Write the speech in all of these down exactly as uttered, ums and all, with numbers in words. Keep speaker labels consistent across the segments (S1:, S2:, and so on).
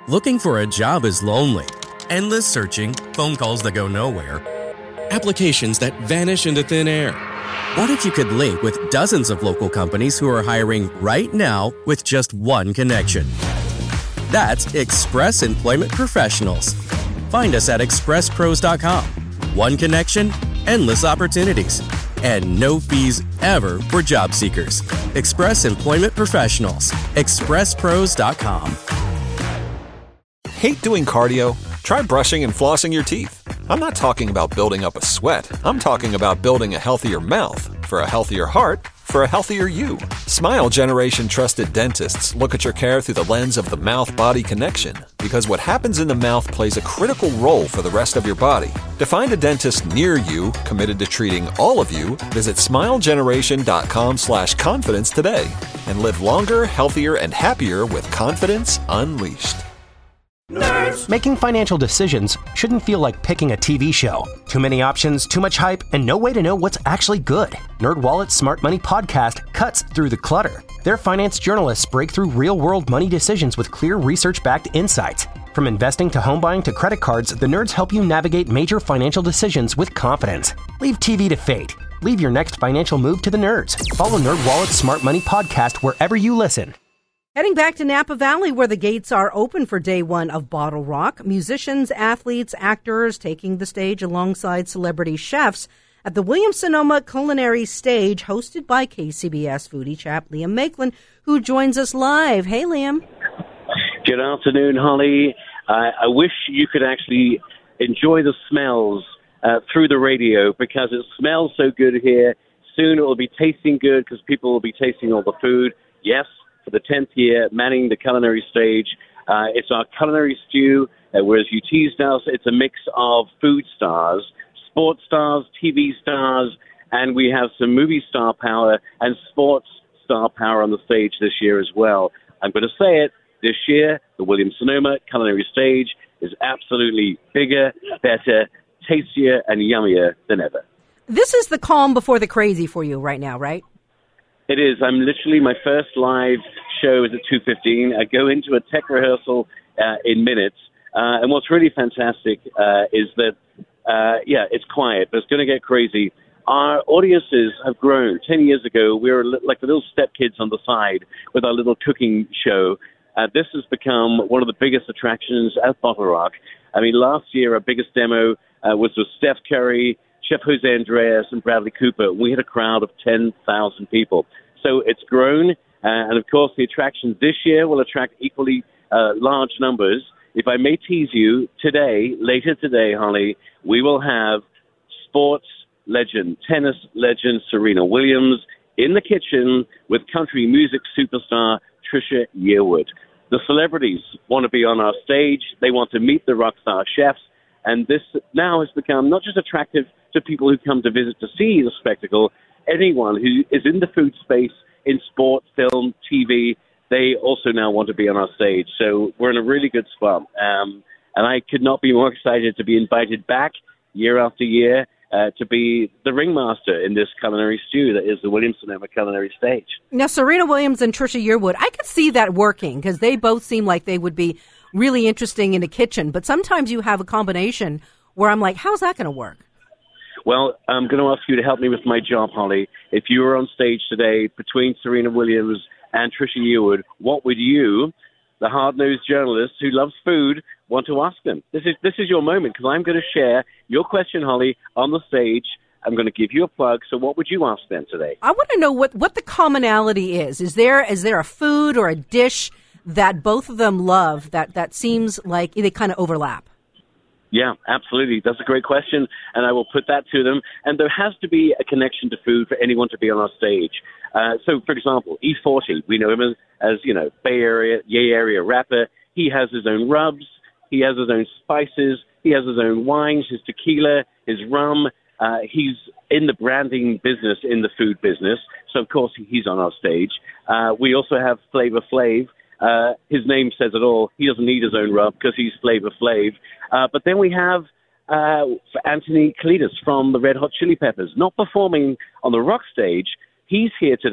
S1: Looking for a job is lonely. Endless searching, phone calls that go nowhere, applications that vanish into thin air. What if you could link with dozens of local companies who are hiring right now with just one connection? That's Express Employment Professionals. Find us at express pros dot com. One connection, endless opportunities, and no fees ever for job seekers. Express Employment Professionals. express pros dot com.
S2: Hate doing cardio? Try brushing and flossing your teeth. I'm not talking about building up a sweat. I'm talking about building a healthier mouth for a healthier heart for a healthier you. Smile Generation trusted dentists look at your care through the lens of the mouth-body connection, because what happens in the mouth plays a critical role for the rest of your body. To find a dentist near you committed to treating all of you, visit smile generation dot com slash confidence today and live longer, healthier, and happier with confidence unleashed.
S3: Nerds. Making financial decisions shouldn't feel like picking a T V show. Too many options, too much hype, and no way to know what's actually good. NerdWallet's Smart Money Podcast cuts through the clutter. Their finance journalists break through real-world money decisions with clear research-backed insights. From investing to home buying to credit cards, the nerds help you navigate major financial decisions with confidence. Leave T V to fate. Leave your next financial move to the nerds. Follow NerdWallet's Smart Money Podcast wherever you listen.
S4: Heading back to Napa Valley, where the gates are open for day one of Bottle Rock. Musicians, athletes, actors taking the stage alongside celebrity chefs at the Williams-Sonoma Culinary Stage, hosted by K C B S foodie chap Liam Maitland, who joins us live. Hey, Liam.
S5: Good afternoon, Holly. Uh, I wish you could actually enjoy the smells uh, through the radio, because it smells so good here. Soon it will be tasting good because people will be tasting all the food. Yes, for the tenth year, manning the culinary stage. Uh, it's our culinary stew, uh, whereas you teased us, it's a mix of food stars, sports stars, T V stars, and we have some movie star power and sports star power on the stage this year as well. I'm going to say it, this year, the Williams-Sonoma Culinary Stage is absolutely bigger, better, tastier, and yummier than ever.
S4: This is the calm before the crazy for you right now, right?
S5: It is. I'm literally, my first live show is at two fifteen. I go into a tech rehearsal uh, in minutes. Uh, and what's really fantastic uh, is that, uh, yeah, it's quiet, but it's going to get crazy. Our audiences have grown. Ten years ago, we were like the little stepkids on the side with our little cooking show. Uh, this has become one of the biggest attractions at Bottle Rock. I mean, last year, our biggest demo uh, was with Steph Curry, Chef Jose Andres, and Bradley Cooper. We had a crowd of ten thousand people. So it's grown, uh, and of course the attractions this year will attract equally uh, large numbers. If I may tease you, today, later today, Holly, we will have sports legend, tennis legend Serena Williams in the kitchen with country music superstar Trisha Yearwood. The celebrities want to be on our stage. They want to meet the rock star chefs, and this now has become not just attractive to people who come to visit to see the spectacle. Anyone who is in the food space, in sport, film, T V, they also now want to be on our stage. So we're in a really good spot. Um, and I could not be more excited to be invited back year after year uh, to be the ringmaster in this culinary stew that is the Williams-Sonoma Culinary Stage.
S4: Now, Serena Williams and Trisha Yearwood, I could see that working because they both seem like they would be really interesting in the kitchen. But sometimes you have a combination where I'm like, how's that going to work?
S5: Well, I'm going to ask you to help me with my job, Holly. If you were on stage today between Serena Williams and Trisha Yearwood, what would you, the hard-nosed journalist who loves food, want to ask them? This is this is your moment, because I'm going to share your question, Holly, on the stage. I'm going to give you a plug. So what would you ask them today?
S4: I want to know what, what the commonality is. Is there is there a food or a dish that both of them love that, that seems like they kind of overlap?
S5: Yeah, absolutely. That's a great question, and I will put that to them. And there has to be a connection to food for anyone to be on our stage. Uh, so, for example, E forty, we know him as, as, you know, Bay Area, Yay Area rapper. He has his own rubs. He has his own spices. He has his own wines, his tequila, his rum. Uh, he's in the branding business, in the food business. So, of course, he's on our stage. Uh, we also have Flavor Flav. Uh, his name says it all. He doesn't need his own rub because he's Flavor Flav. Uh, but then we have uh, Anthony Kiedis from the Red Hot Chili Peppers, not performing on the rock stage. He's here today.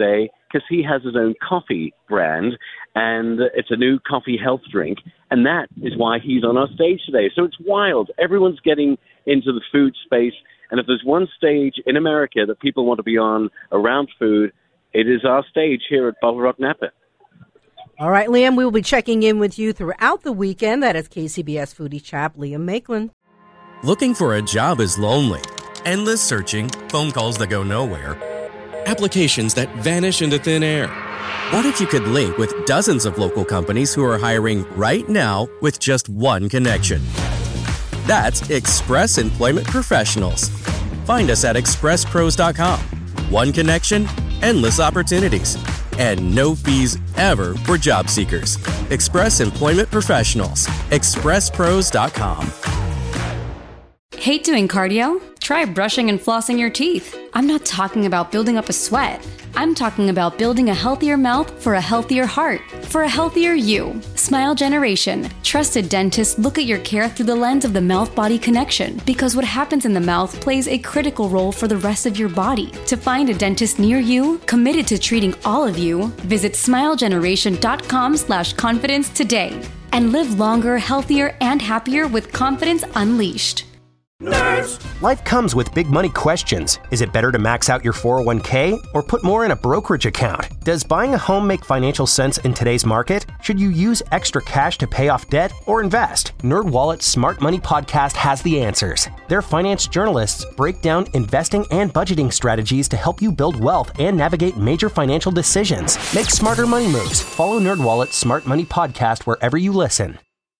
S5: because he has his own coffee brand, and it's a new coffee health drink, and that is why he's on our stage today. So it's wild. Everyone's getting into the food space, and if there's one stage in America that people want to be on around food, it is our stage here at Bottle Rock Napa.
S4: All right, Liam, we will be checking in with you throughout the weekend. That is K C B S foodie chap Liam Maitland.
S1: Looking for a job is lonely. Endless searching, phone calls that go nowhere, applications that vanish into thin air. What if you could link with dozens of local companies who are hiring right now with just one connection? That's Express Employment Professionals. Find us at express pros dot com. One connection, endless opportunities, and no fees ever for job seekers. Express Employment Professionals. express pros dot com.
S6: Hate doing cardio? Try brushing and flossing your teeth. I'm not talking about building up a sweat. I'm talking about building a healthier mouth for a healthier heart, for a healthier you. Smile Generation. Trusted dentists look at your care through the lens of the mouth-body connection, because what happens in the mouth plays a critical role for the rest of your body. To find a dentist near you, committed to treating all of you, visit smile generation dot com slash confidence today. And live longer, healthier, and happier with confidence unleashed.
S3: Nerds. Life comes with big money questions. Is it better to max out your four oh one k or put more in a brokerage account? Does buying a home make financial sense in today's market? Should you use extra cash to pay off debt or invest? NerdWallet's Smart Money Podcast has the answers. Their finance journalists break down investing and budgeting strategies to help you build wealth and navigate major financial decisions. Make smarter money moves. Follow NerdWallet's Smart Money Podcast wherever you listen.